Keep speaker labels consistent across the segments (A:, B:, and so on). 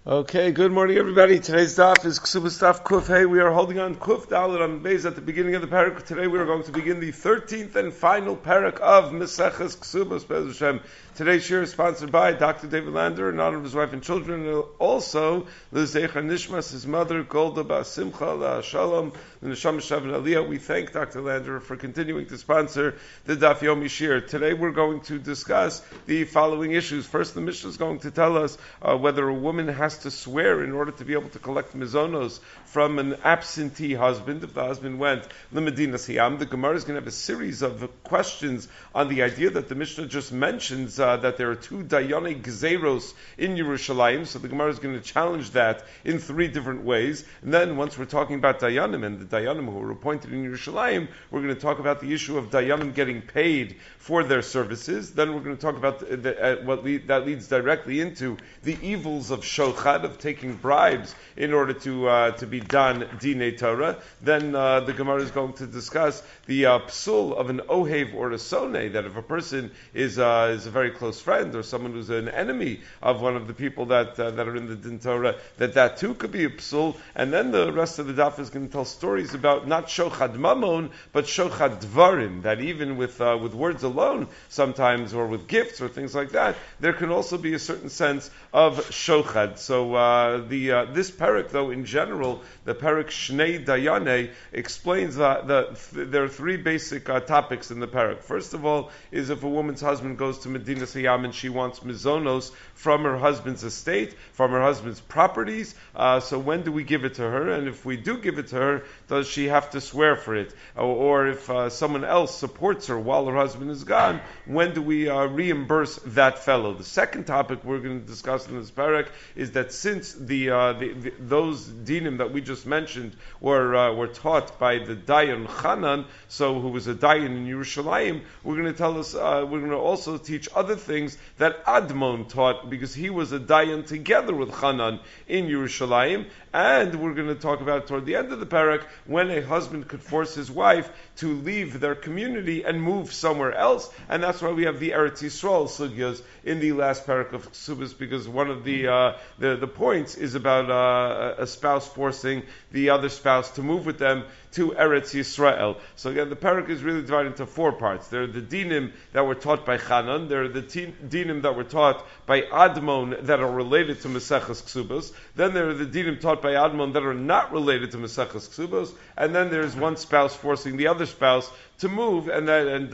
A: Okay, good morning everybody. Today's daf is Ksubas daf Kuf Hey. We are holding on Kuf Dalet on Beis at the beginning of the parak. Today we are going to begin the 13th and final parak of Meseches Ksubas Be'ez Hashem. Today's shir is sponsored by Dr. David Lander in honor of his wife and children, and also L'Zeicha Nishmas, his mother, Golda Bas Simcha La Shalom, the Neshama Shavan Aliyah. We thank Dr. Lander for continuing to sponsor the Daf Yomi Shir. Today we're going to discuss the following issues. First, the Mishnah is going to tell us whether a woman has to swear in order to be able to collect mizonos from an absentee husband. If the husband went the Medina Siyam, the Gemara is going to have a series of questions on the idea that the Mishnah just mentions that there are two Dayane Gzeros in Yerushalayim. So the Gemara is going to challenge that in three different ways. And then once we're talking about Dayanim and the Dayanim who are appointed in Yerushalayim, we're going to talk about the issue of Dayanim getting paid for their services. Then we're going to talk about that leads directly into the evils of Shochad, of taking bribes in order to be done Dinei Torah. Then the Gemara is going to discuss the psul of an ohev or a soneh, that if a person is a very close friend or someone who's an enemy of one of the people that are in the Din Torah, that too could be a psul. And then the rest of the daf is going to tell stories about not shochad mamon but shochad dvarim, that even with words alone sometimes, or with gifts or things like that, there can also be a certain sense of shochad. So this parak, though, in general, the parak Shnei Dayane explains that there are three basic topics in the parak. First of all, is if a woman's husband goes to Medina Siyam and she wants mizonos from her husband's estate, from her husband's properties, so when do we give it to her? And if we do give it to her, does she have to swear for it? Or if someone else supports her while her husband is gone, when do we reimburse that fellow? The second topic we're going to discuss in this parak is that since those dinim that we just mentioned were taught by the Dayan Chanan, so who was a Dayan in Yerushalayim, we're going to also teach other things that Admon taught, because he was a Dayan together with Chanan in Yerushalayim. And we're going to talk about toward the end of the parak when a husband could force his wife to leave their community and move somewhere else, and that's why we have the Eretz Yisrael sugyas in the last parak of Ksubas, because one of the points is about a spouse forcing the other spouse to move with them to Eretz Yisrael. So again, the parak is really divided into four parts. There are the dinim that were taught by Chanan, there are the dinim that were taught by Admon that are related to Meseches Ksubas, then there are the dinim taught by Admon that are not related to Meseches Ksubas, and then there's one spouse forcing the other spouse to move, and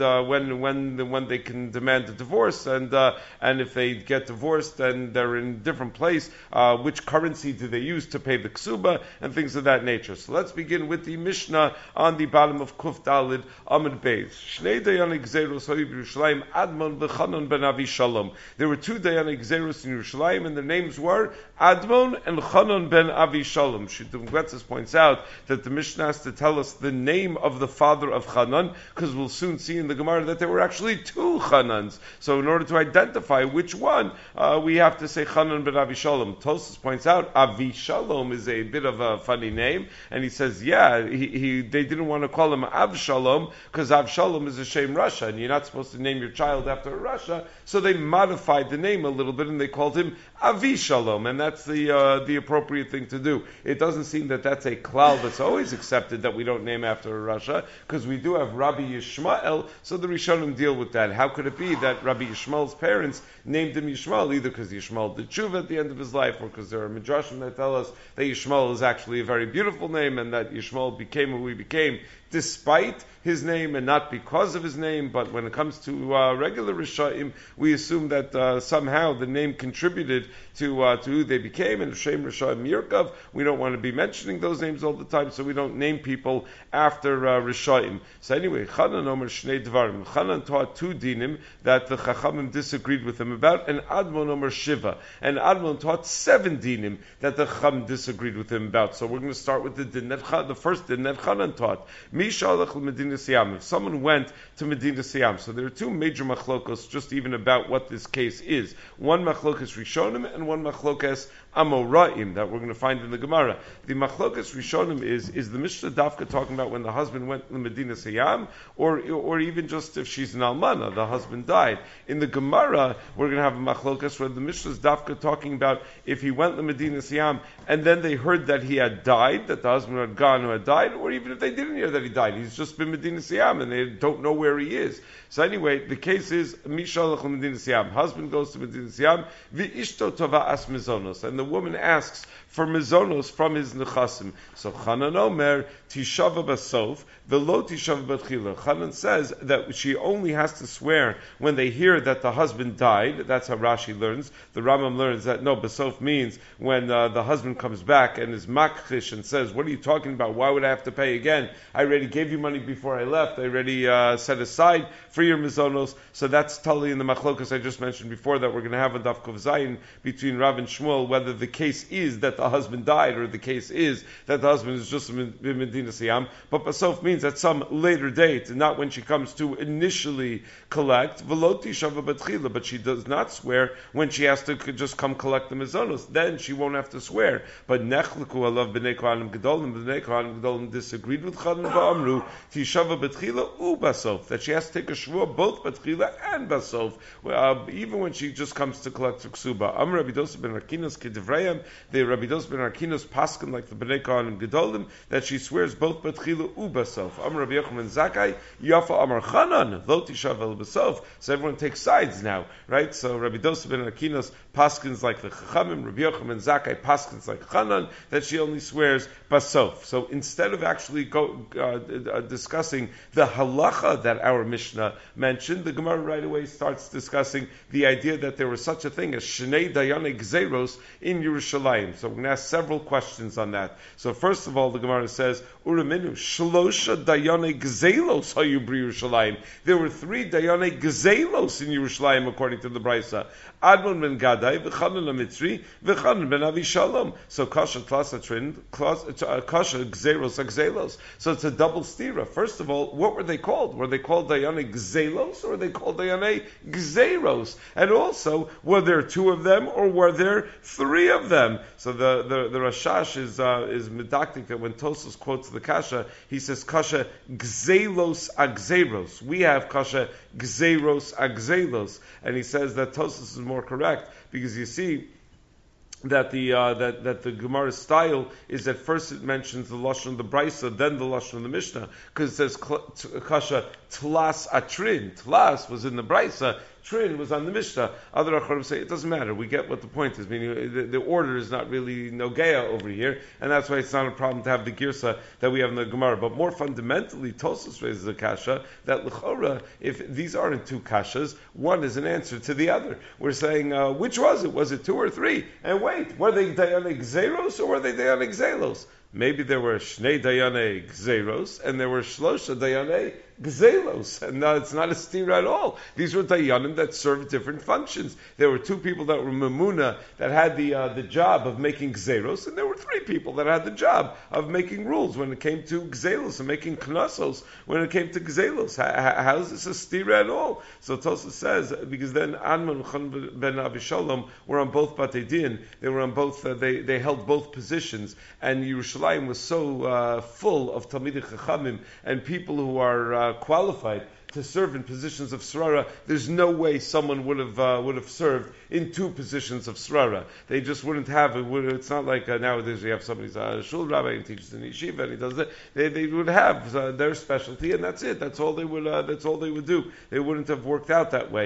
A: when they can demand a divorce, and if they get divorced, then they're in a different place. Which currency do they use to pay the ksuba, and things of that nature. So let's begin with the Mishnah on the bottom of Kuf Dalid Amud Beis. Shnei Dayanim Gzeros Hayib Yerushalayim Admon v'Chanan ben Avi Shalom. There were two Dayanim Gzeros in Yerushalayim, and their names were Admon and Chanan ben Avi Shalom. Shittim Gletzes points out that the Mishnah has to tell us the name of the father of Chanan, because we'll soon see in the Gemara that there were actually two Chanans. So in order to identify which one, we have to say Chanan ben Avi Shalom. Tosfos points out Avi Shalom is a bit of a funny name, and he says, they didn't want to call him Av Shalom, because Av Shalom is a Shem Rasha, and you're not supposed to name your child after a Rasha, so they modified the name a little bit, and they called him Avi Shalom, and that's the appropriate thing to do. It doesn't seem that that's a klal that's always accepted, that we don't name after a Rasha, because we do have Rabbi Yishmael, so the Rishonim deal with that. How could it be that Rabbi Yishmael's parents named him Yishmael, either because Yishmael did tshuva at the end of his life, or because there are midrashim that tell us that Yishmael is actually a very beautiful name, and that Yishmael became who he became despite his name and not because of his name. But when it comes to regular Rishaim, we assume that somehow the name contributed to who they became. And Shem Rishaim Yirkav, we don't want to be mentioning those names all the time, so we don't name people after Rishaim. So anyway, Chanan Omer Shnei Dvarim. Chanan taught two dinim that the Chachamim disagreed with him about, and Admon Omer Shiva. And Admon taught 7 dinim that the Chacham disagreed with him about. So we're going to start with the first din that Chanan taught. If someone went to Medina Siyam, so there are two major machlokos just even about what this case is. One machlokes Rishonim and one machlokes Amoraim that we're going to find in the Gemara. The Machlokas Rishonim is the Mishnah Dafka talking about when the husband went to Medina Sayyam, or even just if she's an Almana, the husband died. In the Gemara, we're going to have a Machlokas where the Mishnah is Dafka talking about if he went to Medina Sayyam and then they heard that he had died, that the husband had gone or had died, or even if they didn't hear that he died, he's just been Medina Sayyam and they don't know where he is. So anyway, the case is Mishalach Medina Sayyam. Husband goes to Medina Sayyam, V'ishto tova as mizonos, and the woman asks for mizonos from his nechasim. So Chanan Omer tishava basof velo tishava batchila. Chanan says that she only has to swear when they hear that the husband died. That's how Rashi learns. The Rambam learns that no, basof means when the husband comes back and is makchish and says, "What are you talking about? Why would I have to pay again? I already gave you money before I left. I already set aside for your mizonos." So that's totally in the machlokas I just mentioned before that we're going to have a daf kuf zayin between Rav and Shmuel, whether the case is that the husband died or the case is that the husband is just in Medina Siyam. But basof means at some later date, not when she comes to initially collect. Veloti shava batchila, but she does not swear when she has to just come collect the mizonos. Then she won't have to swear. But nechleku alav b'nei kohanim gedolim disagreed with Chanan v'amru tishava batchila u basof, that she has to take a shvua both batchila and basof, even when she just comes to collect her ksuba. Amr Rabbi Dosa ben Arkinos kedevrayim, the Rabbi Dosa ben Arkinos paskin like the b'nei kohanim gedolim, that she swears both batchila u basof. Amr Rabbi Yochanan Zakai Yafa Amar Chanan lo tishava el basof. So everyone takes sides now, right? So Rabbi Dosa ben Arkinos paskins like the Chachamim, Rabbi Yochanan Zakai paskins like Chanan, that she only swears basof. So instead of actually discussing the halacha that our Mishnah mentioned, the Gemara right away starts discussing the idea that there was such a thing as Shnei Dayane Gzeros in Yerushalayim. So we're going to ask several questions on that. So first of all, the Gemara says, Uraminu, Shlosha Dayane Gzelos Hayu B'ri Yerushalayim. There were 3 Dayane Gzelos in Yerushalayim according to the Brisa. Admon ben Gadai, V'chanan HaMitzri, V'chanan ben Avishalom. So Kasha Tlas Atrin, Kasha Gzeros Agzelos. So it's a double stira. First of all, what were they called? Were they called Dayane Gzelos or were they called Dayane Gzeros? And also, were there 2 of them or were there 3 of them? So the Rashash is medactic that when Tosfos quotes the Kasha, he says Kasha Gzelos Agzeros. We have Kasha Gzeros Agzelos, and he says that Tosfos is more correct because you see that the Gemara's style is that first it mentions the lashon of the Brisa, then the lashon of the Mishnah, because it says kasha tlas atrin. Tlas was in the Brisa, Trin was on the Mishnah. Other Acharim say it doesn't matter. We get what the point is. Meaning the order is not really Nogea over here, and that's why it's not a problem to have the Girsa that we have in the Gemara. But more fundamentally, Tosfos raises a kasha that l'chora, if these aren't 2 kashas, one is an answer to the other. We're saying which was it? Was it 2 or 3? And wait, were they Dayanek Zeros or were they Dayanek Zelos? Maybe there were Shnei Dayane Gzeros and there were Shlosha Dayane Gzelos, and it's not a stira at all. These were Dayanim that served different functions. There were 2 people that were Memuna that had the job of making Gzeros, and there were 3 people that had the job of making rules when it came to Gzelos and making Knossos when it came to Gzelos. How is this a stira at all? So Tosfos says because then Admon Chanan ben Avishalom were on both Batei Din. They were on both. They held both positions, and Yerushalayim was so full of Talmidei Chachamim and people who are qualified to serve in positions of Srara. There's no way someone would have served in 2 positions of Srara. They just wouldn't have it. It's not like nowadays you have somebody's a shul rabbi and teaches in yeshiva and he does that. They would have their specialty and that's it. That's all they would do. They wouldn't have worked out that way.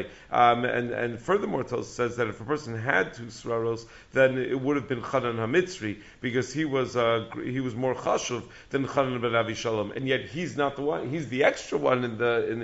A: And furthermore, Tosfos says that if a person had 2 Sraros, then it would have been Chanan HaMitzri because he was more chashuv than Chanan ben Avishalom, and yet he's not the one. He's the extra one in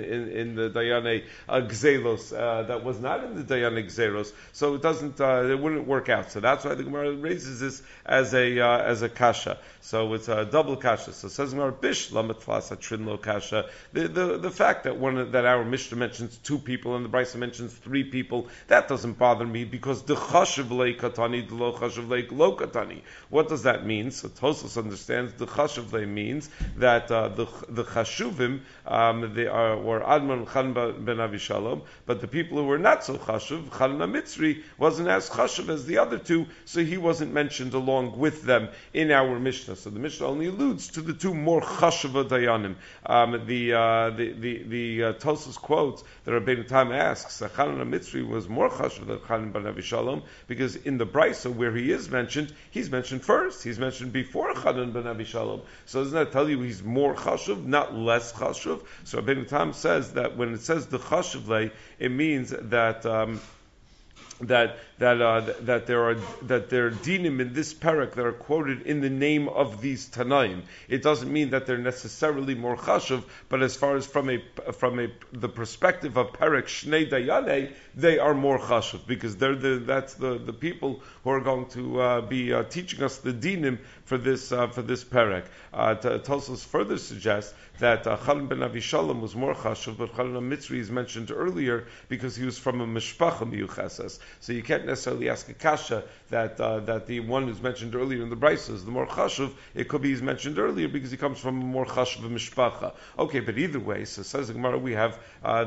A: the Dayane Gzelos that was not in the Dayane Gzeros. So it wouldn't work out. So that's why the Gemara raises this as a kasha. So it's a double kasha. So it says Gemara Bish Lamet Tlas Atrin Lo Kasha. The fact that our Mishnah mentions 2 people and the Brisa mentions 3 people, that doesn't bother me because the chashuv lei katani, the lo chashuv lei lo katani. What does that mean? So Tosfos understands the chashuv lei means that the chashuvim they are or Admon Chan ben Avishalom, but the people who were not so chashuv, Chan HaMitzri wasn't as chashuv as the other two, so he wasn't mentioned along with them in our Mishnah. So the Mishnah only alludes to the two more chashuv dayanim. The Tosfos quotes that Rabbeinu Tam asks, Chan HaMitzri was more chashuv than Chan ben Avishalom, because in the Brisa where he is mentioned, he's mentioned first. He's mentioned before Chan ben Avishalom. So doesn't that tell you he's more chashuv, not less chashuv? So Rabbeinu Tam says that when it says the chashuv lay, it means that that there are dinim in this parak that are quoted in the name of these tanaim. It doesn't mean that they're necessarily more chashuv, but as far as from the perspective of parak shnei dayane, they are more chashuv because that's the people who are going to be teaching us the dinim for this parak. Tosfos further suggests that Chan ben Avishalom was more chashuv, but Chan HaMitzri is mentioned earlier because he was from a mishpacha miyuchesas. So you can't necessarily ask a kasha that the one who's mentioned earlier in the Brisa is the more chashuv. It could be he's mentioned earlier because he comes from a more chashuv mishpacha. Okay, but either way, so says the Gemara, we have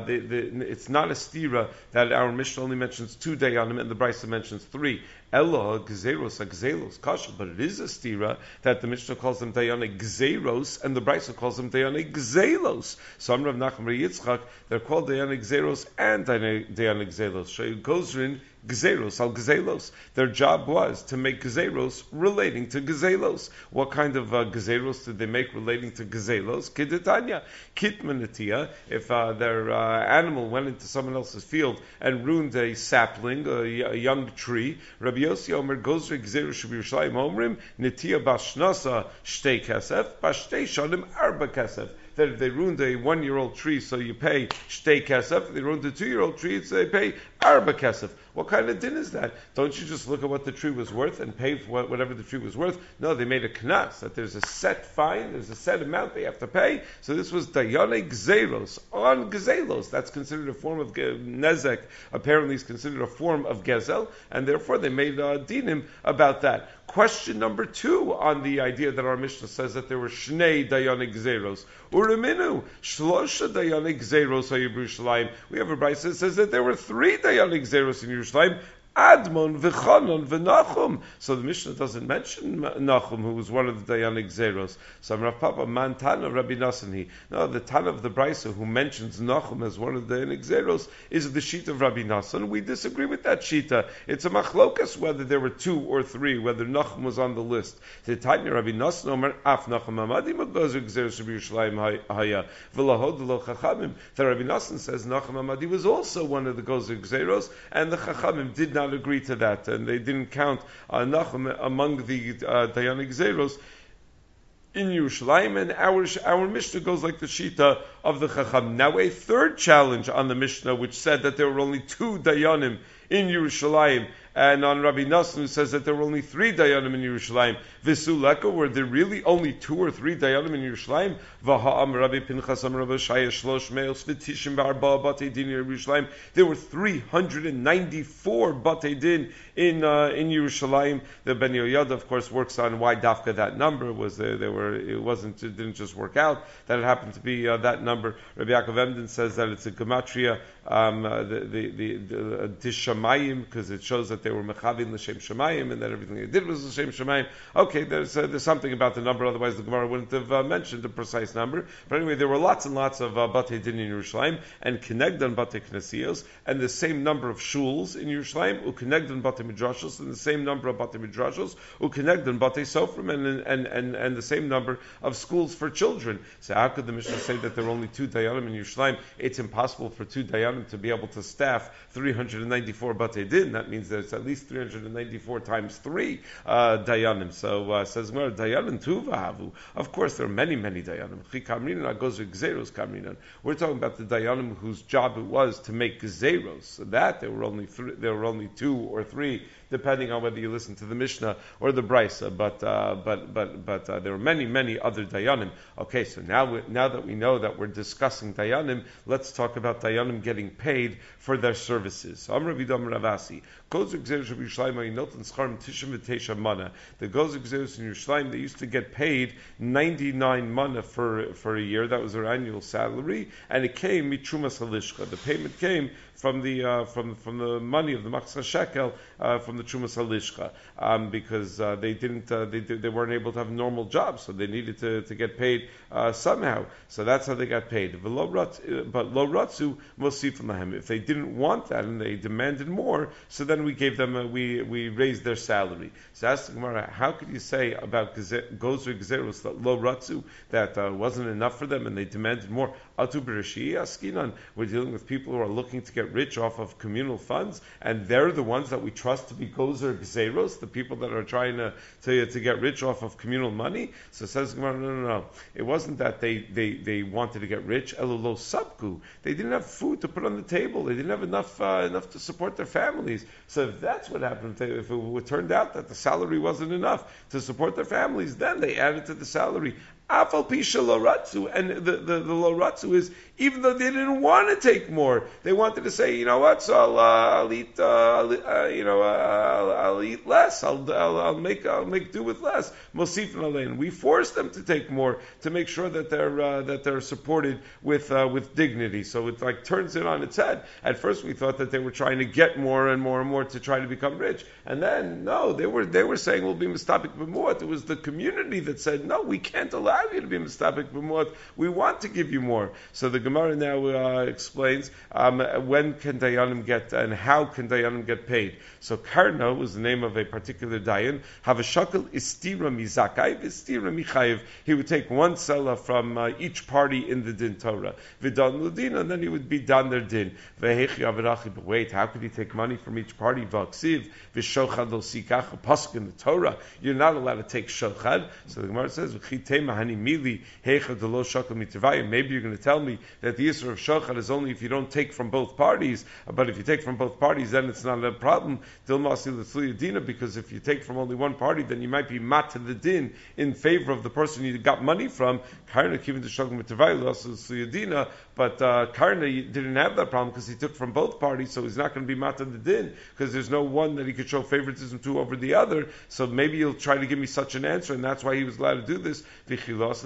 A: it's not a stira that our Mishnah only mentions 2 dayanim and the Brisa mentions 3. Ella gzeros kasha, but it is a stira that the Mishnah calls them dayane gzeros and the Brisa calls them dayane gzelos. So Rav Nachman bar Yitzchak, they're called dayane gzeros and dayane gzelos. So it goes in Gzeros al Gzelos. Their job was to make Gzeros relating to Gzelos. What kind of Gzeros did they make relating to Gzelos? Kidetanya. Kitmanatia. If their animal went into someone else's field and ruined a sapling, a young tree, Rabbi Yossi Omer Gozri Gzeros Shebirushalayim Omrim Netia Bashnasa Shtei Kesef Bashtei Shanim Arba Kesef. That if they ruined a 1-year-old tree, so you pay shtei kesef. If they ruined a 2-year-old tree, so they pay arba kesef. What kind of din is that? Don't you just look at what the tree was worth and pay for whatever the tree was worth? No, they made a knas, that there's a set fine, there's a set amount they have to pay. So this was dayane gzeros, on gzelos. That's considered a form of nezek. Apparently it's considered a form of gezel, and therefore they made dinim about that. Question number 2 on the idea that our Mishnah says that there were shnei dayane gzeros. Uriminu, shlosha dayane gzeros ha-Yerushalayim. We have a brayso that says that there were 3 dayane gzeros in Yerushalayim. Admon v'chanon v'Nachum. So the Mishnah doesn't mention Nachum, who was one of the Dayanik Zeros. So Rav Papa man Tana Rabbi Nassan. No, the Tana of the Brisa who mentions Nachum as one of the Dayanik Zeros is the sheet of Rabbi Nassan. We disagree with that shita. It's a machlokas whether there were 2 or 3, whether Nachum was on the list. The Tanya Rabbi Nassan Omer Af Nachum Amadi Magozer Gzeros Yerushalayim Haya V'lahod Lo Chachamim. The Rabbi Nassan says Nachum Amadi was also one of the Gozer Gzeros, and the Chachamim did not agree to that, and they didn't count Nachum among the Dayanik Zeros in Yerushalayim, and our Mishnah goes like the Shita of the Chacham. Now a third challenge on the Mishnah, which said that there were only 2 Dayanim in Yerushalayim, and on Rabbi Nassan, who says that there were only 3 Dayanim in Yerushalayim. Visuleka, were there really only 2 or 3 Dayanim in Yerushalayim? V'ha'am Rabbi Pinchas am Rabbi Shaya Shlosh Meos V'tishim B'arba Batei Din in Yerushalayim. There were 394 Batei Din in Yerushalayim. The Ben Yoyada, of course, works on why dafka that number was there. It didn't just work out that it happened to be that number. Rabbi Yaakov Emden says that it's a gematria, the Tishamayim, because it shows that they were mechavim l'shem shemayim, and that everything they did was l'shem shemayim. Okay, there's something about the number, otherwise the Gemara wouldn't have mentioned a precise number. But anyway, there were lots and lots of Batei Din in Yerushalayim, and Kenegdan Batei Knesios, and the same number of shuls in Yerushalayim, Ukenegdan Batei Midrashos, and the same number of Batei Midrashos, Ukenegdan Batei Sofrim, and the same number of schools for children. So how could the Mishnah say that there were only 2 Dayanim in Yerushalayim? It's impossible for 2 Dayanim to be able to staff 394 Batei Din. That means there's at least 394 times 3 Dayanim. So says Gemara, Dayanim Tuvahavu. Of course, there are many Dayanim. We're talking about the Dayanim whose job it was to make Gzeros. So that there were only 2 or 3, depending on whether you listen to the Mishnah or the Brisa. But there are many other Dayanim. Okay, so now that we know that we're discussing Dayanim, let's talk about Dayanim getting paid for their services. So Amr Vidam Ravasi, Gozer Gzeros of Yerushalayim Ayinot and Scharim Tishim V'Teisha Mana. The Gozer Gzeros in Yerushalayim, they used to get paid 99 mana for a year. That was their annual salary, and it came mitrumas halishcha. The payment came from the from the money of the machzor shekel from the trumas halishcha, because they weren't able to have normal jobs, so they needed to get paid somehow. So that's how they got paid. But lo ratzu mosifim lahem. If they didn't want that and they demanded more, so then we gave them we raised their salary. So ask the Gemara, how could you say about gozer gzeros that lo ratzu, that wasn't enough for them and they demanded more? Atu b'reshi askinan. We're dealing with people who are looking to get rich off of communal funds, and they're the ones that we trust to be gozer gzeros, the people that are trying to get rich off of communal money. So says Gemara, no. It wasn't that they wanted to get rich. Elolo sabku. They didn't have food to put on the table. They didn't have enough to support their families. So if that's what happened, if it turned out that the salary wasn't enough to support their families, then they added to the salary. Afal pisha lo ratzu, and the lo ratzu is, even though they didn't want to take more, they wanted to say, you know what, so I'll eat, I'll eat less. I'll make do with less. Mosifin alein. We forced them to take more to make sure that they're supported with dignity. So it like turns it on its head. At first we thought that they were trying to get more and more and more to try to become rich, and then no, they were saying we'll be mistapik b'muat. It was the community that said no, we can't allow you to be mistapik b'muat. We want to give you more. So the Gemara now explains when can dayanim get and how can dayanim get paid. So Karna was the name of a particular dayan. Havashakal istira mizakai istira michayev. He would take one selah from each party in the din Torah. V'dan l'din, and then he would be done their din. V'hechi averachi. But wait, how could he take money from each party? V'aksiv v'shochad lo sikach. A pasuk in the Torah, you're not allowed to take shochad. So the Gemara says v'chitema hani mili heicha delo shakal mitzvayim. Maybe you're going to tell me that the issue of shochad is only if you don't take from both parties, but if you take from both parties, then it's not a problem. Because if you take from only one party, then you might be mat to the din in favor of the person you got money from. Karna came into shochad mitzvayim, but Karna didn't have that problem because he took from both parties, so he's not going to be mat to the din because there's no one that he could show favoritism to over the other. So maybe he'll try to give me such an answer, and that's why he was allowed to do this. But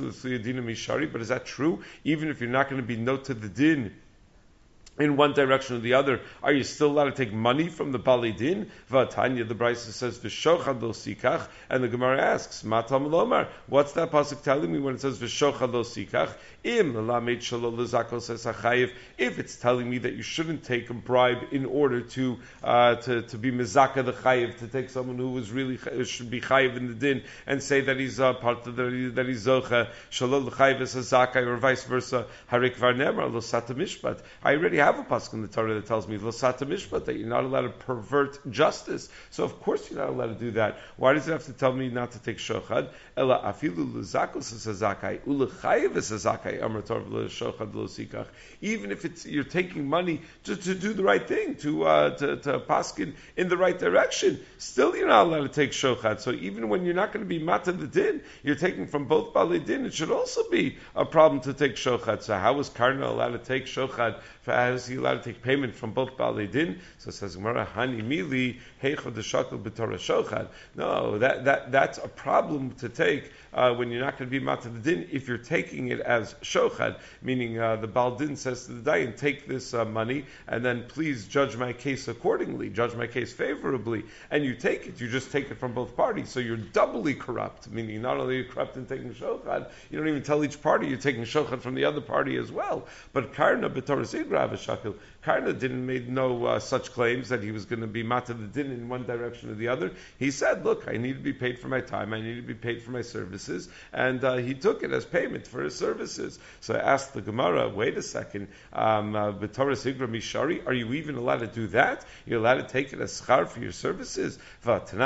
A: is that true? Even if you're not going to be no to the din in one direction or the other, are you still allowed to take money from the Bali Din? Vatanya, the Brisa says, V'shochad lo sikach, and the Gemara asks, Matam lomar, what's that pasuk telling me when it says V'shochad lo sikach? Im lamed shalo lezakos esachayev. If it's telling me that you shouldn't take a bribe in order to be mezaka the chayev, to take someone who was really should be chayev in the din and say that he's part of that he's zocha shalo l'chayev esazakai, or vice versa. Harik varnemer lo sata mishpat. I already have a pasuk in the Torah that tells me lo sata mishpat, that you're not allowed to pervert justice. So of course you're not allowed to do that. Why does it have to tell me not to take shochad? Ela afilu lezakos esazakai ulechayev esazakai. Even if you're taking money to do the right thing, to paskin in the right direction, still you're not allowed to take shochad. So even when you're not going to be matan the din, you're taking from both balei din, it should also be a problem to take shochad. So how is Karna allowed to take shochad? How is he allowed to take payment from both balei din? So it says Gemara, Hani mili heichad shakal b'torah shochad. No, that's a problem to take when you're not going to be matan the din if you're taking it as shochad, meaning the Baal Din says to the Dayan, take this money and then please judge my case accordingly, judge my case favorably, and you take it, you just take it from both parties, so you're doubly corrupt, meaning not only are you corrupt in taking shochad, you don't even tell each party you're taking shochad from the other party as well. But Karna b'torah sigra v'shakil, Karna didn't make no such claims that he was going to be mata the din in one direction or the other. He said, look, I need to be paid for my time, I need to be paid for my services, and he took it as payment for his services. So I asked the Gemara, wait a second, b'torah sigra mishari, are you even allowed to do that? You're allowed to take it as schar for your services? We have a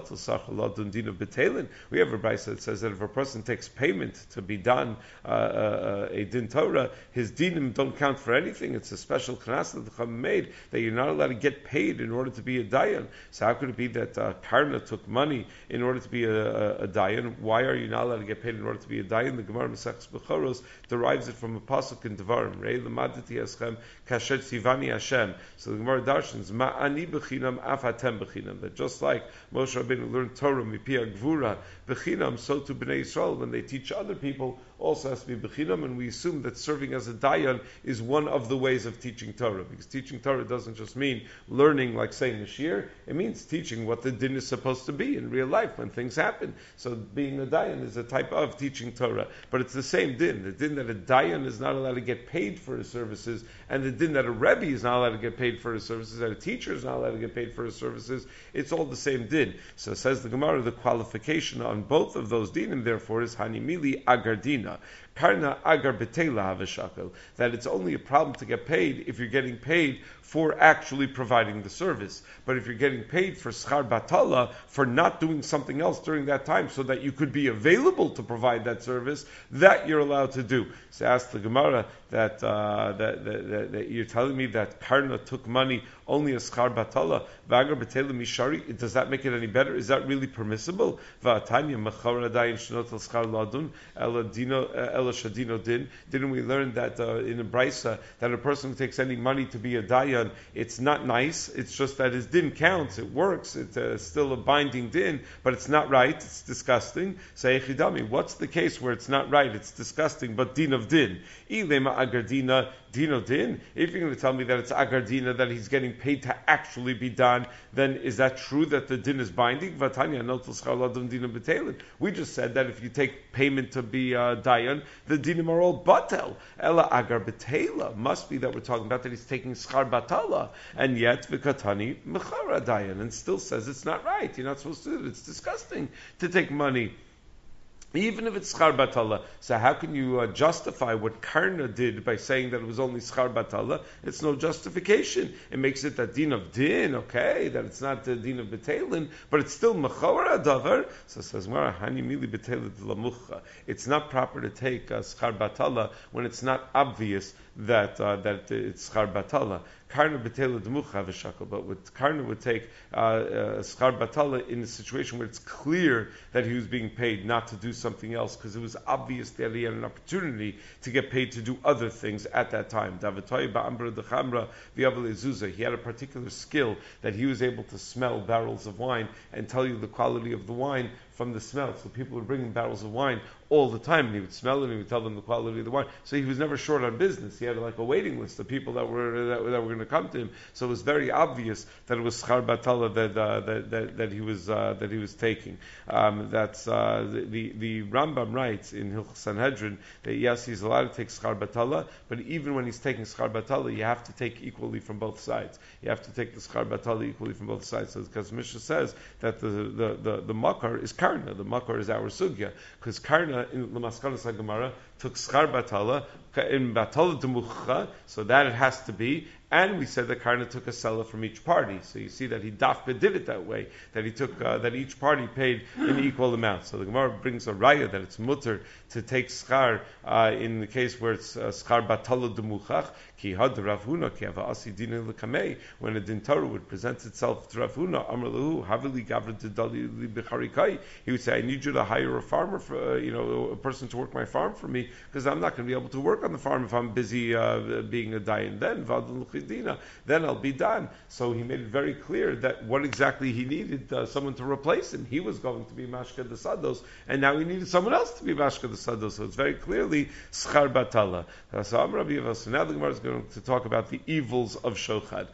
A: brayso that says that if a person takes payment to be done a din Torah, his dinim don't count for anything. It's a special knas Masa the Chum made that you're not allowed to get paid in order to be a dayan. So how could it be that Karna took money in order to be a dayan? Why are you not allowed to get paid in order to be a dayan? The Gemara Masechus Bechoros derives it from a pasuk in Devarim. Rei l'madati eschem kasher tzivani Hashem. So the Gemara darshans ma'ani bechinam af hatem bechinam. That just like Moshe Rabbeinu learned Torah mipia gvura bechinam, so to Bnei Yisrael when they teach other people also has to be bechinam, and we assume that serving as a dayan is one of the ways of teaching Torah, because teaching Torah doesn't just mean learning like saying a shir, it means teaching what the din is supposed to be in real life when things happen. So being a dayan is a type of teaching Torah, but it's the same din. The din that a dayan is not allowed to get paid for his services, and the din that a rebbe is not allowed to get paid for his services, that a teacher is not allowed to get paid for his services, it's all the same din. So says the Gemara, the qualification on both of those dinim therefore is hanimili agardina. Karna agar betela havashakal, that it's only a problem to get paid if you're getting paid for actually providing the service. But if you're getting paid for schar batala, for not doing something else during that time so that you could be available to provide that service, that you're allowed to do. So ask the Gemara that you're telling me that Karna took money only as schar batala, v'agar betela mishari, does that make it any better? Is that really permissible? V'atanya mechara dayin shnot al schar ladun, ela shadino din. Didn't we learn that in a brisa that a person who takes any money to be a dayan, it's not nice, it's just that his din counts, it works, it's still a binding din, but it's not right, it's disgusting. Say echidami, what's the case where it's not right, it's disgusting, but din of din? Ilema agardina dino din. If you're going to tell me that it's agardina, that he's getting paid to actually be done, then is that true that the din is binding? Vatanya notel schar ladun dina betelin. We just said that if you take payment to be dayan, the dinim are all batel. Ella agar betela must be that we're talking about that he's taking schar batala, and yet v'katani mechara dayan, and still says it's not right. You're not supposed to do it. It's disgusting to take money, even if it's schar batala. So how can you justify what Karna did by saying that it was only schar batala? It's no justification. It makes it that din of din, okay, that it's not the din of betelin, but it's still mechawar adavar. So it says, hani mili betelin lamucha. It's not proper to take schar batala when it's not obvious that it's schar batala. Karna betela demucha v'shakal, but what Karna would take schar batala in a situation where it's clear that he was being paid not to do something else, because it was obvious that he had an opportunity to get paid to do other things at that time. He had a particular skill that he was able to smell barrels of wine and tell you the quality of the wine from the smell. So people would bring him barrels of wine all the time, and he would smell it, and he would tell them the quality of the wine. So he was never short on business. He had like a waiting list of people that were going to come to him. So it was very obvious that it was schar batala that he was taking. That's the Rambam writes in Hilchos Sanhedrin that yes, he's allowed to take schar batala, but even when he's taking schar batala, you have to take equally from both sides. You have to take the schar batala equally from both sides. So because Mishnah says that the makar is Karna, the makar is our sugya, because Karna in Lamaskanas HaGemara took schar batala in batala demucha, so that it has to be. And we said that Karna took a seller from each party. So you see that he dafka did it that way, that he took that each party paid an equal amount. So the Gemara brings a raya that it's mutter to take schar in the case where it's schar batala demuchach, ki had Rav Huna ki hava asi dina lekamei, when a din Torah would present itself to Rav Huna, amar lahu havili gavra dedali becharikai, he would say, I need you to hire a farmer, for, a person to work my farm for me, because I'm not going to be able to work on the farm if I'm busy being a dayan. Then I'll be done. So he made it very clear that what exactly he needed someone to replace him. He was going to be Mashka the Sados, and now he needed someone else to be Mashka the Sados. So it's very clearly schar batala. So now the Gemara is going to talk about the evils of shochad.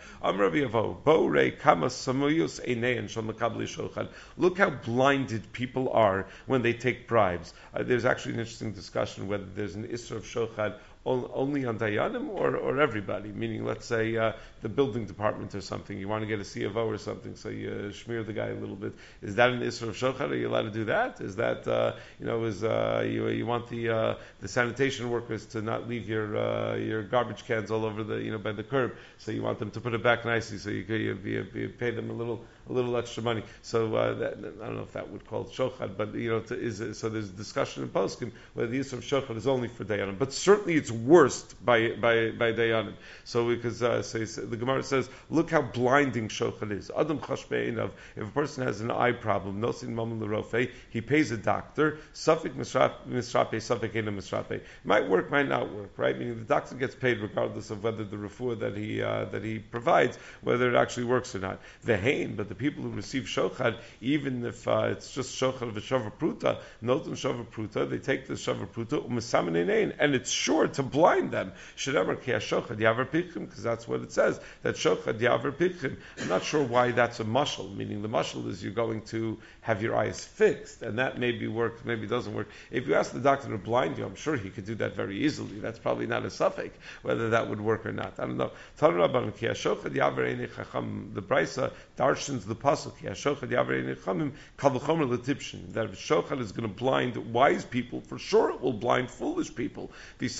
A: Look how blinded people are when they take bribes. There's actually an interesting discussion whether there's an isra of shochad only on dayanim or everybody. Meaning, let's say the building department or something. You want to get a C of O or something, so you smear the guy a little bit. Is that an isra of shochad? Are you allowed to do that? Is that you want the sanitation workers to not leave your garbage cans all over the by the curb? So you want them to put it back nicely, so you pay them a little extra money. So I don't know if that would call it shochad, but so there's a discussion in poskim whether the isra of shochad is only for dayanim. But certainly it's gets worse by dayanim. So because the Gemara says, look how blinding shochet is. Adam chashbeinav. If a person has an eye problem, nosin mamun l'rofei, he pays a doctor. Safik misrape, safik ena misrape. Might work, might not work, right? Meaning the doctor gets paid regardless of whether the refuah that he provides, whether it actually works or not. The hain, but the people who receive shochad, even if it's just shochad of a shavar pruta, notam shavar pruta, they take the shavar pruta u'mesamin, and it's sure to blind them. Shedamar ki shochad yaver pichim, because that's what it says, that shochad yaver pichim. I'm not sure why that's a mashal, meaning the mashal is you're going to have your eyes fixed, and that maybe works, maybe doesn't work. If you ask the doctor to blind you, I'm sure he could do that very easily. That's probably not a suffix, whether that would work or not. I don't know. The Brisa darshans the pasuk that if shochad is going to blind wise people, for sure it will blind foolish people. If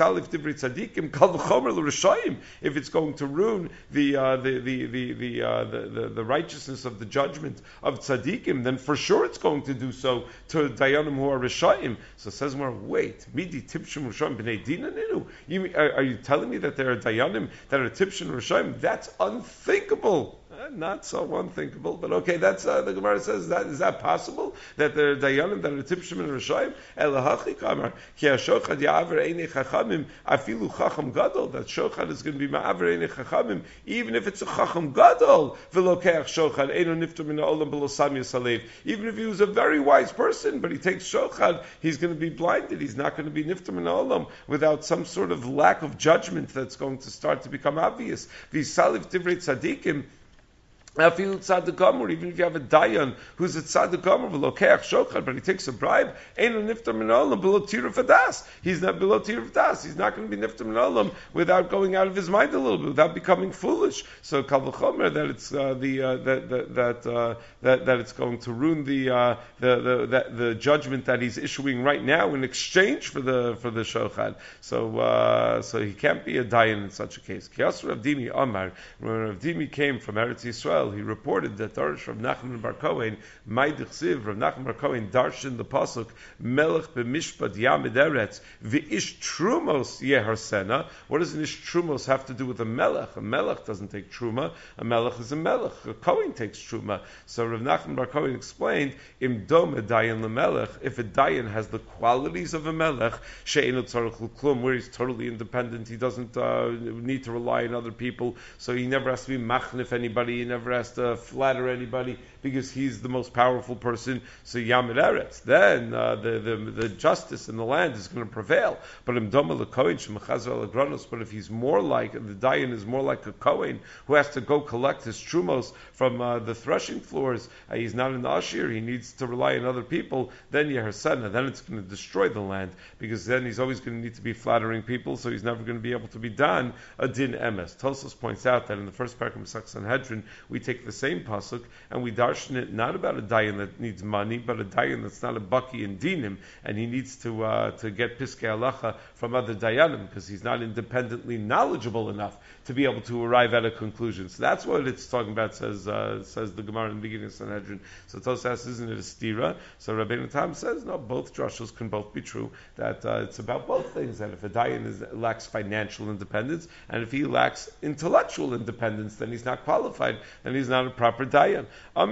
A: it's going to ruin the righteousness of the judgment of tzaddikim, then for sure it's going to do so to dayanim who are rishayim. So it says more, wait, midi tipshim rishayim b'nei dina ninu? Are you telling me that there are dayanim that are tipshim rishayim? That's unthinkable. Not so unthinkable, but okay, that's the Gemara says that is that possible that there are dayanim that are tipshim and rishayim? Elahachi kamar ki hashochad ya'aver einei chachamim afilu chacham gadol, that shochad is going to be ma'aver einei chachamim even if it's a chacham gadol v'lokeach shochad eino nifter min ha'olam b'lo sam yisalev. Even if he was a very wise person, but he takes shochad, he's going to be blinded. He's not going to be nifter min ha'olam without some sort of lack of judgment that's going to start to become obvious. V'saliv divrei tzadikim. Even if you have a dayan who's a tzaddik gomer v'lokeach shochad, but he takes a bribe, eino nifter min ha'olam below tiruf hadas. He's not below tiruf hadas. He's not going to be nifter min ha'olam without going out of his mind a little bit, without becoming foolish. So kal v'chomer that it's that it's going to ruin the judgment that he's issuing right now in exchange for the shochad. So he can't be a dayan in such a case. Kiyas Rav Dimi Amar, when Rav Dimi came from Eretz Yisrael, he reported that Darish Rav Nachman bar Kohen, Ma'idich Rav Nachman bar Kohen darshan the pasuk Melech b'mishpat yamid eretz v'ish trumos yeharsena. What does an ish trumos have to do with a melech? A melech doesn't take truma. A melech is a melech. A Kohen takes truma. So Rav Nachman bar Kohen explained, Im dome dayan lemelech. If a dayan has the qualities of a melech, she'enu tzarich l'klum, where he's totally independent, he doesn't need to rely on other people, so he never has to be machnif anybody. He never has to flatter anybody because he's the most powerful person. So Yamid Eretz, then the justice in the land is going to prevail. But if he's more like the dayan is more like a kohen who has to go collect his trumos from the threshing floors, he's not an ashir, he needs to rely on other people. Then Yeharsena, then it's going to destroy the land because then he's always going to need to be flattering people, so he's never going to be able to be done a din emes. Tosfos points out that in the first parak of Masech Sanhedrin we take the same pasuk and we darshan it not about a dayan that needs money, but a dayan that's not a baki in dinim, and he needs to get piskei halacha from other dayanim because he's not independently knowledgeable enough to be able to arrive at a conclusion. So that's what it's talking about. Says the Gemara in the beginning of Sanhedrin. So Tosfos asks, isn't it a stira? So Rabbeinu Tam says no. Both drushos can both be true. That it's about both things. That if a dayan lacks financial independence and if he lacks intellectual independence, then he's not qualified. Then he's not a proper dayan.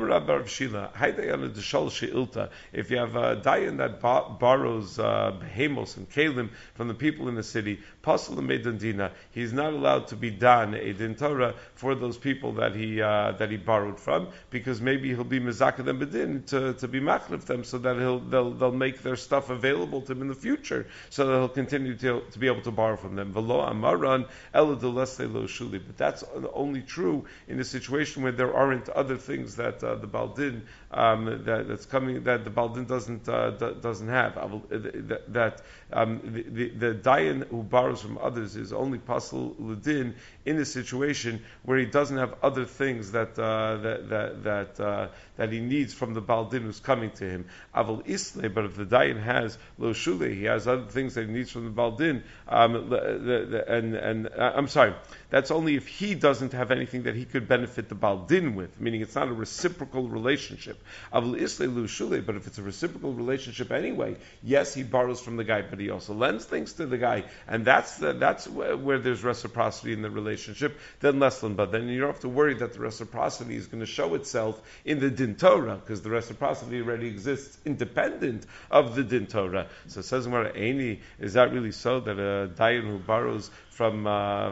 A: If you have a dayan that borrows behemos and kalim from the people in the city, he's not allowed to be dan a din Torah for those people that he borrowed from, because maybe he'll be mezakah them bedin to be machlif them, so that they'll make their stuff available to him in the future, so that he'll continue to be able to borrow from them. But that's only true in a situation where there aren't other things that the Baldin that's coming that the Baldin doesn't have. The dayan who borrows from others is only pasul l'din in a situation where he doesn't have other things that he needs from the Baldin who's coming to him. Aval isle, but if the dayan has lo shule, he has other things that he needs from the Baldin. I'm sorry, that's only if he doesn't have anything that he could benefit the Baldin with. Meaning, it's not a reciprocal reciprocal relationship. But if it's a reciprocal relationship anyway, yes, he borrows from the guy, but he also lends things to the guy, and that's where there's reciprocity in the relationship. Then less than, but then you don't have to worry that the reciprocity is going to show itself in the din Torah, because the reciprocity already exists independent of the din Torah. So it says, Aini, is that really so that a dayan who borrows from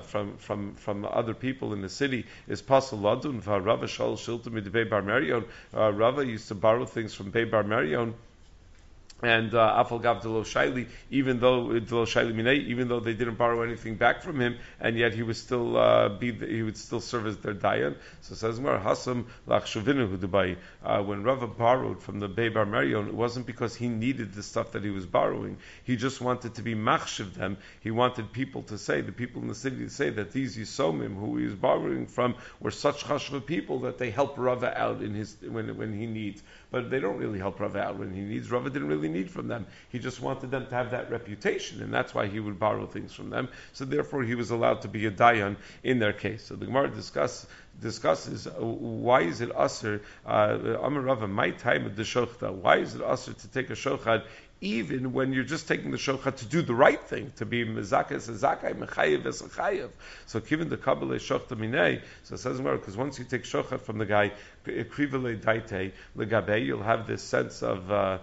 A: other people in the city is pasul ladun? Rava shal shilta midbei bar Merion. Rava used to borrow things from Bei bar Merion. And Afal Gav Delo Shaili, even though they didn't borrow anything back from him, and yet he would still he would still serve as their dayan. So it says Mar Hasam Lachshavinu Dubai. When Rava borrowed from the Bei Bar Merion, it wasn't because he needed the stuff that he was borrowing. He just wanted to be machshiv them. He wanted people to say, the people in the city to say, that these Yisomim who he was borrowing from were such chashva people that they help Rava out in his when he needs. But they don't really help Rava out when he needs. Rava didn't really need from them. He just wanted them to have that reputation, and that's why he would borrow things from them. So therefore, he was allowed to be a dayan in their case. So the Gemara discusses why is it usher Amar Rava my time of the shochta? Why is it usher to take a shochad even when you're just taking the shochat to do the right thing, to be mezakas zakai mechayev esachayev? So given the kabbalah shochta minei, so it says because once you take shochat from the guy, krivele daite legabe, you'll have this sense of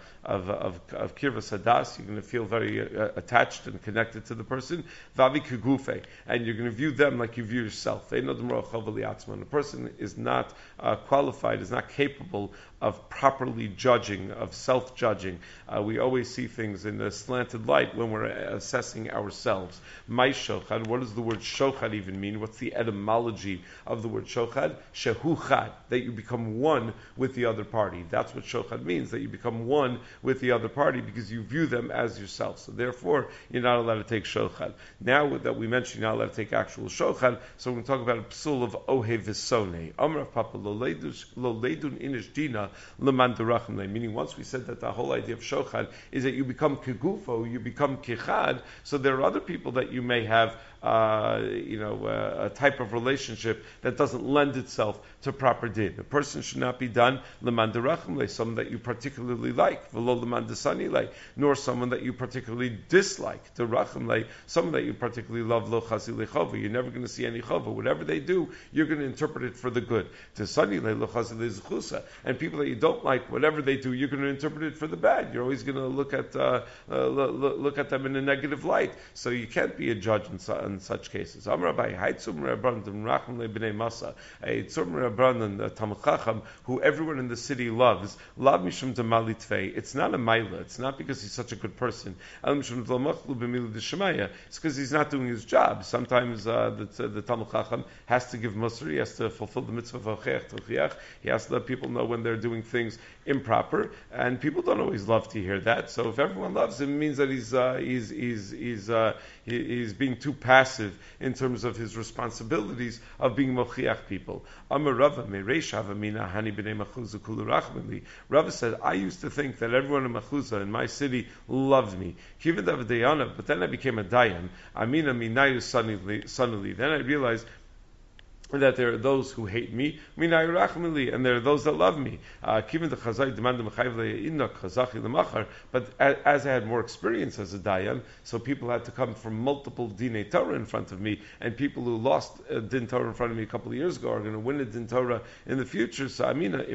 A: kirvas hadas. You're going to feel very attached and connected to the person. Vavi kegufe, and you're going to view them like you view yourself. They know the a person is not qualified, is not capable of properly judging, of self-judging. We always see things in a slanted light when we're assessing ourselves. My shochad, what does the word shochad even mean? What's the etymology of the word shochad? Shehuchad, that you become one with the other party. That's what shochad means, that you become one with the other party because you view them as yourself. So therefore, you're not allowed to take shochad. Now that we mentioned you're not allowed to take actual shochad, so we're going to talk about a psul of ohe visone. Amar Papa lo leidun inish dina leman derachim, meaning once we said that the whole idea of shochad is that you become kegufo, you become kichad, so there are other people that you may have a type of relationship that doesn't lend itself to proper din. A person should not be done leman derachim, someone that you particularly like, v'lo leman desani, nor someone that you particularly dislike, derachim, someone that you particularly love, lo chasi lechova. You're never going to see any chova. Whatever they do, you're going to interpret it for the good. Desani lo chasi lezuchusa, and people that you don't like, whatever they do, you're going to interpret it for the bad. You're always going to look at them in a negative light. So you can't be a judge in such cases. A Tzum Rabbanan, Talmid Chacham, who everyone in the city loves, Lav Mishum Demalitvei. It's not a maila. It's not because he's such a good person. It's because he's not doing his job. Sometimes the Talmid Chacham has to give musr. He has to fulfill the mitzvah of Hocheach. He has to let people know when they're doing things improper, and people don't always love to hear that. So if everyone loves him, it means that he's being too passive in terms of his responsibilities of being mochiach people. Amar Rava mereish havamina hani b'nei Machuzah kulu rachmeli. Rava said, I used to think that everyone in Machuzah, in my city, loved me. Kivad avdayana, but then I became a dayan. Amina minayu suddenly. Then I realized that there are those who hate me, and there are those that love me. But as I had more experience as a dayan, so people had to come from multiple dinei Torah in front of me, and people who lost a din Torah in front of me a couple of years ago are going to win a din Torah in the future. So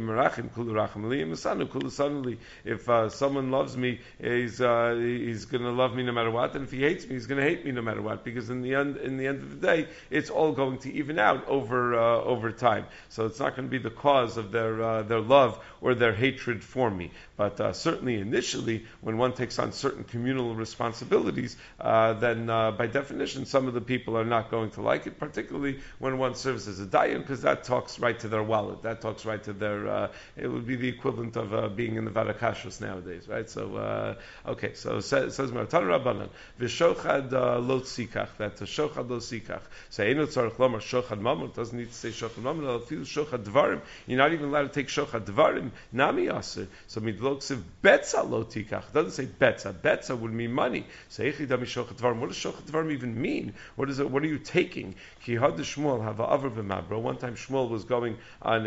A: if someone loves me, he's going to love me no matter what, and if he hates me, he's going to hate me no matter what, because in the end of the day, it's all going to even out over time. So it's not going to be the cause of their love or their hatred for me. But certainly initially, when one takes on certain communal responsibilities, then by definition, some of the people are not going to like it, particularly when one serves as a dayan, because that talks right to their wallet. That talks right to their, it would be the equivalent of being in the Varakashos nowadays, right? So, okay, so says Maratan Rabbanan, V'shochad lo tzikach, that shochad lo tzikach. So, Eino tzarech lomar shochad mamon, doesn't need to say Shochad Mamon, Afilu Shochad Dvarim. You're not even allowed to take Shochad Dvarim. Nami Aser. So Midloksiv Betza Lo Tikach. It doesn't say Betza. Betza would mean money. So Eichi Dami Shochad Dvarim. What does Shochad Dvarim even mean? What is it? What are you taking? Ki Had Shmuel have a Avar b'Mabro. One time Shmuel was going on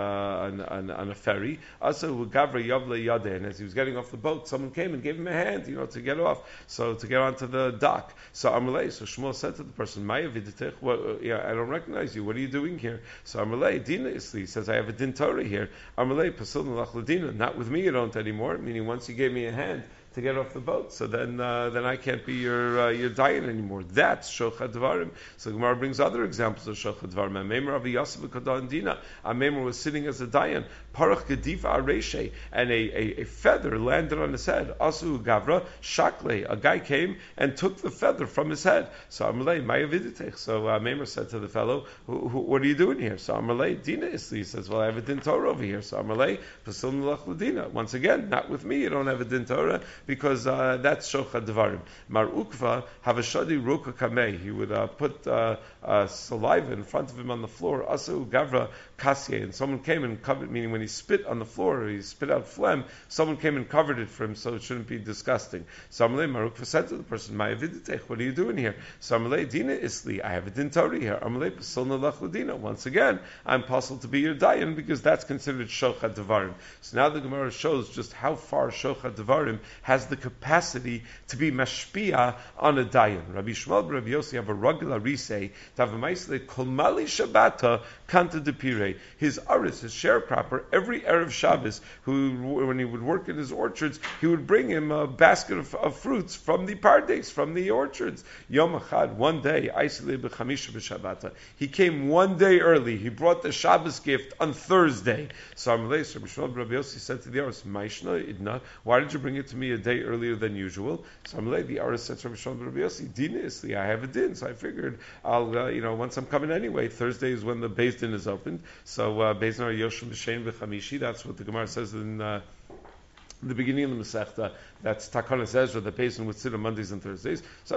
A: a ferry. Also Gavra Yavle Yadeh, and as he was getting off the boat, someone came and gave him a hand, to get off, so to get onto the dock. So Amalei, so Shmuel said to the person, Maya viditech, I don't recognize you. What are you doing here? So Amalei, Dina Isli says, I have a din Torah here. Amalei, Pasul Nalach Ladina, not with me you don't anymore. Meaning once you gave me a hand to get off the boat, so then I can't be your dayan anymore. That's shochad dvarim. So the Gemara brings other examples of shochad dvarim. Amemar Avi Yosef Kadan Dina. Amemar was sitting as a dayan. Parach gediva areshe, and a feather landed on his head. Asu gavra shakle. A guy came and took the feather from his head. So Amalei Maya viditech. So Amemar said to the fellow, what are you doing here? So Amalei Dina Isli. He says, well, I have a din Torah over here. So Amalei Pasul Nalach Ladina. Once again, not with me. You don't have a din Torah, because that's shochad dvarim. Mar ukva havashadi roka kamei. He would put saliva in front of him on the floor. Asu gavra kasye, and someone came and covered. Meaning when he spit on the floor, he spit out phlegm. Someone came and covered it for him, so it shouldn't be disgusting. So Amalei Mar ukva said to the person, "My aviditech, what are you doing here?" So Amalei Dina Isli, I have a din Torah here. Amalei Pasul Nalach Ladina. Once again, I'm possible to be your dayan because that's considered shochad dvarim. So now the Gemara shows just how far shochad dvarim has the capacity to be mashpia on a dayan. Rabbi Shmuel and Rabbi Yossi have a regular risei to have a ma'aseh kol mali shabbata kanta depire. His aris, his sharecropper, every erev Shabbos, when he would work in his orchards, he would bring him a basket of fruits from the pardes, from the orchards. Yom Achad, one day, aisle b'chamisha b'shabbata. He came one day early. He brought the Shabbos gift on Thursday. So Rabbi Shmuel and Rabbi Yossi said to the aris, Maishna idna, why did you bring it to me a day earlier than usual? So Amalei, the aris said to Rabbi Shmuel and Rabbi Yossi, Dina Isli, I have a din, so I figured I'll, once I'm coming anyway, Thursday is when the Beis Din is opened. So Beis Din are Yoshim B'Shein B'Chamishi. That's what the Gemara says in the beginning of the Masechta. That's Takanas Ezra, the Payson would sit on Mondays and Thursdays. So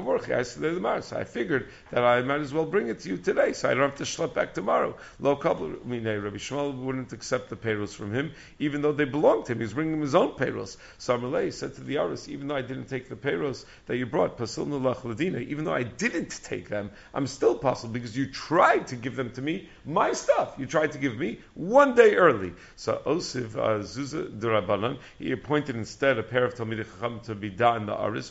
A: I figured that I might as well bring it to you today, so I don't have to schlep back tomorrow. Lo Kabul, Rabbi Shmuel wouldn't accept the payrolls from him, even though they belonged to him. He was bringing his own payrolls. So Amalei said to the Aris, even though I didn't take the payrolls that you brought, Pasul Nalach Ladina, even though I didn't take them, I'm still possible because you tried to give them to me, my stuff. You tried to give me one day early. So Osiv Zuzah Durabanan, he appointed instead a pair of Talmidei Chacham to be da in the aris,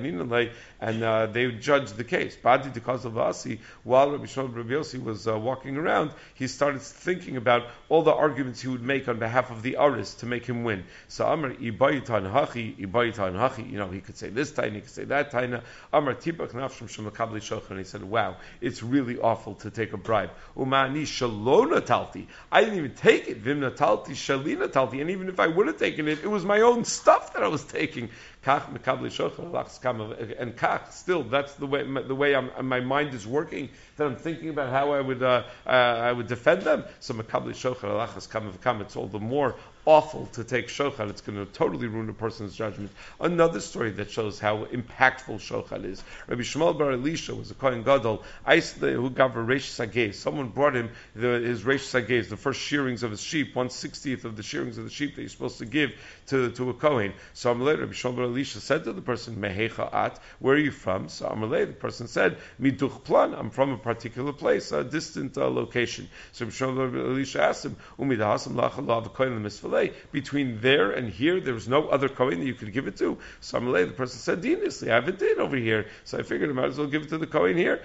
A: and they judged the case. Badi Dekaz Vasi, while Rabbi Shmuel and Rabbi Yossi was walking around, he started thinking about all the arguments he would make on behalf of the aris to make him win. So Amar Ibayitan Hachi, he could say this taina, he could say that taina. Amar Tibach Nafshim Shemakabli Shochan, and he said, wow, it's really awful to take a bribe. Umani Shalona Talti, I didn't even take it. Vimna Talti, Shalina Talti, and even if I would have taken it, it was my own stuff that I was taking. Kach mekabli shochan, and kach, still, that's the way my mind is working, that I'm thinking about how I would defend them. So mekabli shochan alachas kam, it's all the more awful to take shochan. It's going to totally ruin a person's judgment. Another story that shows how impactful shochan is. Rabbi Shmuel bar Elisha was a Kohen Gadol. Who gave a reish sagez. Someone brought him his reish sagez, the first shearings of his sheep, 1/60th of the shearings of the sheep that you're supposed to give to a Kohen. So Amalei, Rabbi Shmuel bar Elisha said to the person, Mehecha at, where are you from? So Amalei, the person said, Miduch Plan, I'm from a particular place, a distant location. So Rabbi Shmuel bar Elisha asked him, Umidahasam lachalav Kohen l'misfalei. Between there and here, there was no other Kohen that you could give it to. So Amalei, the person said, Dinasli, I have a din over here. So I figured I might as well give it to the Kohen here.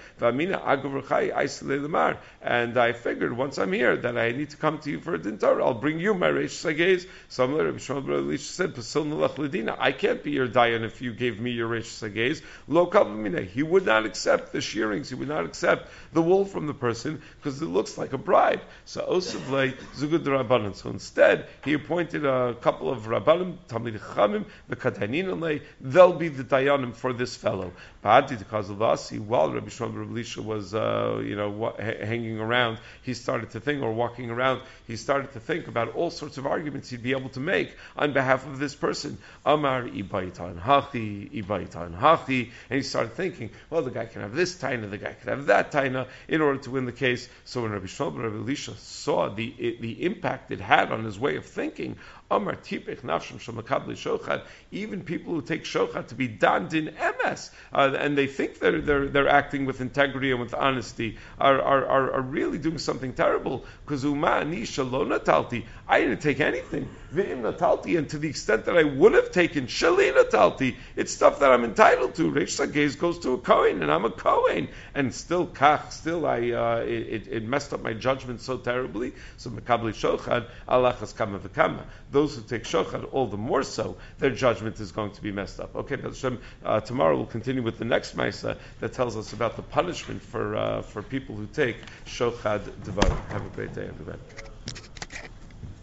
A: And I figured once I'm here that I need to come to you for a din Torah. I'll bring you my reish sagez. So Amalei, Rabbi Shmuel bar Elisha said, Pasul Nalach Ladina, I can't be your dayan if you gave me your reish sagez. Lo kavamina, he would not accept the shearings, he would not accept the wool from the person because it looks like a bribe. So Osivlei Zugud Rabbanan. So instead, he appointed a couple of Rabbanim, Talmid Chachamim, V'Kadanin, they'll be the Dayanim for this fellow. Ba'adi T'Kazalasi, while Rabbi Shmuel Rabbi Elisha was, hanging around, he started to think, or walking around, he started to think about all sorts of arguments he'd be able to make on behalf of this person. Amar Ibaitan Hachi, and he started thinking, well, the guy can have this taina, the guy can have that taina, in order to win the case. So when Rabbi Shmuel Rabbi Elisha saw the impact it had on his way of thinking, Amar Tipech Nafshim Shemakabli Shochad, even people who take Shochad to be danned in MS, and they think they're acting with integrity and with honesty, are really doing something terrible. Because Uma Anisha Lo Natalti, I didn't take anything. V'im Natalti, and to the extent that I would have taken Shali Natalti, it's stuff that I'm entitled to. Reish Sagez goes to a Kohen, and I'm a Kohen, and still it messed up my judgment so terribly. So Makabli Shochad Alachas Kama V'Kama. Those who take Shochad, all the more so, their judgment is going to be messed up. Okay, Hashem, tomorrow we'll continue with the next Maisa that tells us about the punishment for people who take Shochad Devar. Have a great day, everybody.